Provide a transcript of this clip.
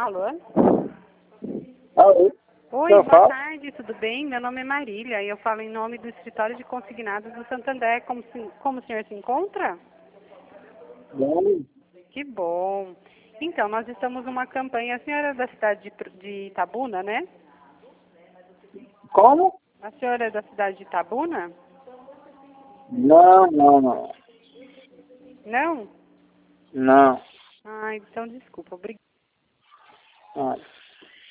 Alô? Alô? Oi, boa tarde, tudo bem? Meu nome é Marília e eu falo em nome do Escritório de Consignados do Santander. Como o senhor se encontra? Bom. Que bom. Então, nós estamos numa campanha, a senhora é da cidade de Itabuna, né? Como? A senhora é da cidade de Itabuna? Não, não, não. Não? Não. Ah, então desculpa, obrigada. Ah.